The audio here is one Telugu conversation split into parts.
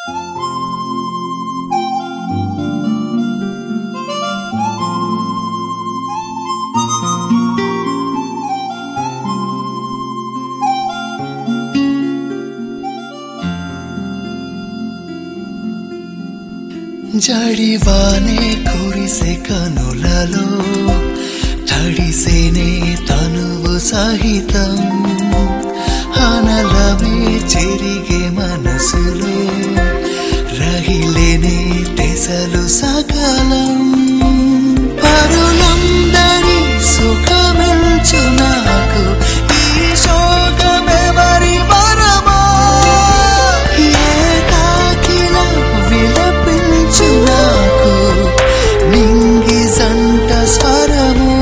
జడివానే కురిసే కనులలో తడిసేనే తనువు సహితం ఆనలమే చెరిగే మనసులో రగిలేనే తెసలు సకలం పరులందరి సుఖమించు నాకు ఈ శోకమెవరి వరమా ఏకాకిల విలపించు నాకు నింగి సంట స్వరము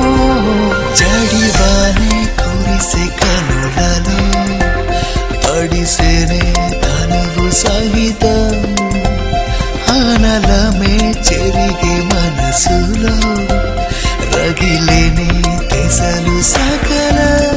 జడివానే కురిసే కనులలో తడిసేనే తనువు సహితం ఆనలమే చెరిగే మనసులో రగిలేని తెసలు సకలం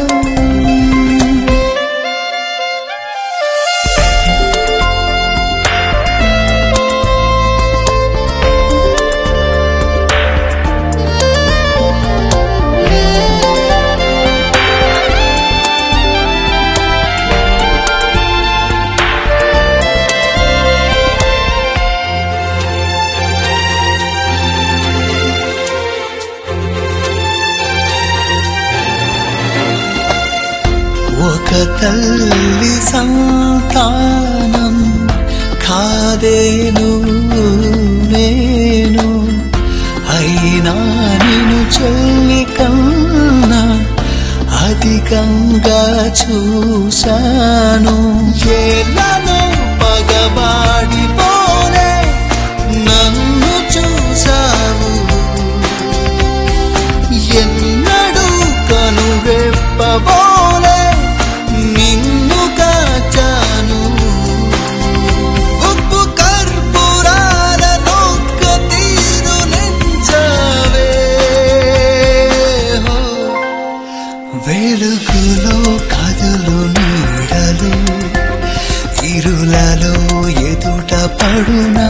ఒక తల్లి సంతానం కాదేను నేను అయినా నిన్ను చెల్లి కన్నా అధికంగా చూశాను ఏళ్ళను పగబాడిపోలే నన్ను చూశావు ఎన్నడూ కనురెప్పబోలే నిన్ను కాచాను ఉప్పు కర్పూరాల నొక్క తీరు నెంచావే వెలుగులో కదులు నీడలు ఇరులలో ఎదుట పడునా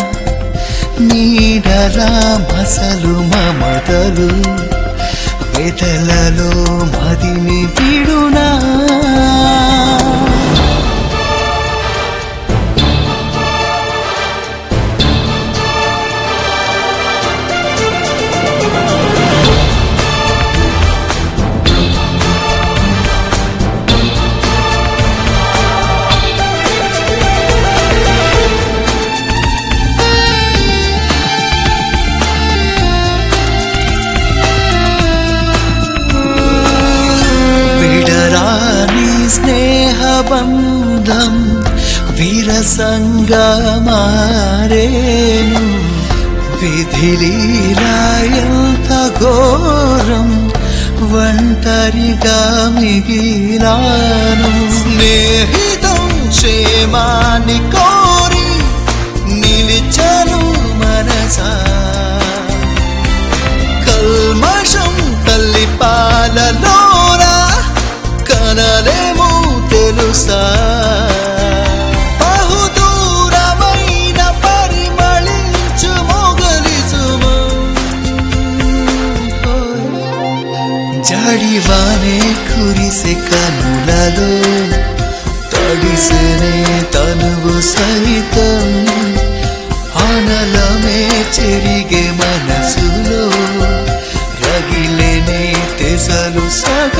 నీడలా మసలు మమతలు వెతలలో మదిని విడునా స్నేహబంధం విరసంగా మారేను విధిలీలా ఎంత ఘోరం ఒంటరిగా మిగిలాను స్నేహితం క్షేమాన్ని కోరి నిలిచను మనసా కల్మషం తల్లి పాలలోరా కనలేము తెలుసా బహుదూరమైన పరిమళించు మొగలి సుమం జడివానే కురిసే కనులలో తడిసేనే తనువు సహితం ఆనలమే చెరిగే మనసులో రగిలేనే తెసలు సగ